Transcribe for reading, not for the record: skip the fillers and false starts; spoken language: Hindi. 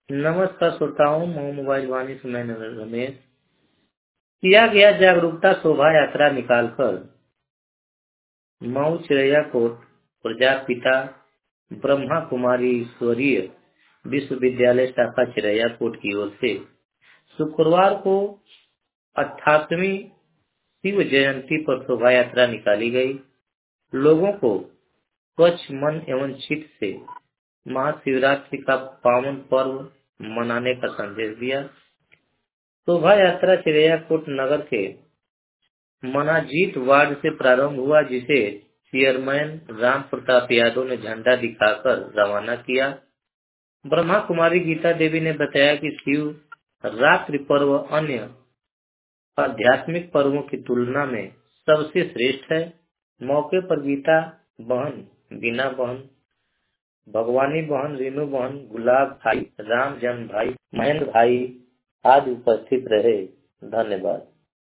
नमस्कार श्रोताओं, मैं मोबाइल वाणी से मैं रमेश। किया गया जागरूकता शोभा यात्रा निकालकर मऊ चिड़ैया कोट प्रजापिता ब्रह्मा कुमारी ईश्वरीय विश्वविद्यालय शाखा चिड़ैया कोट की ओर से शुक्रवार को 88वीं शिव जयंती पर शोभा यात्रा निकाली गई। लोगों को स्वच्छ मन एवं चित्त से महाशिवरात्रि का पावन पर्व मनाने का संदेश दिया। शोभा यात्रा चिड़ैया कोट नगर के मनाजीत वार्ड से प्रारंभ हुआ, जिसे चेयरमैन राम प्रताप यादव ने झंडा दिखाकर रवाना किया। ब्रह्मा कुमारी गीता देवी ने बताया कि शिव रात्रि पर्व अन्य आध्यात्मिक पर्वों की तुलना में सबसे श्रेष्ठ है। मौके पर गीता बहन, बीना बहन, भगवानी बहन, रीनू बहन, गुलाब भाई, राम जन्म भाई, महेंद्र भाई आदि उपस्थित रहे। धन्यवाद।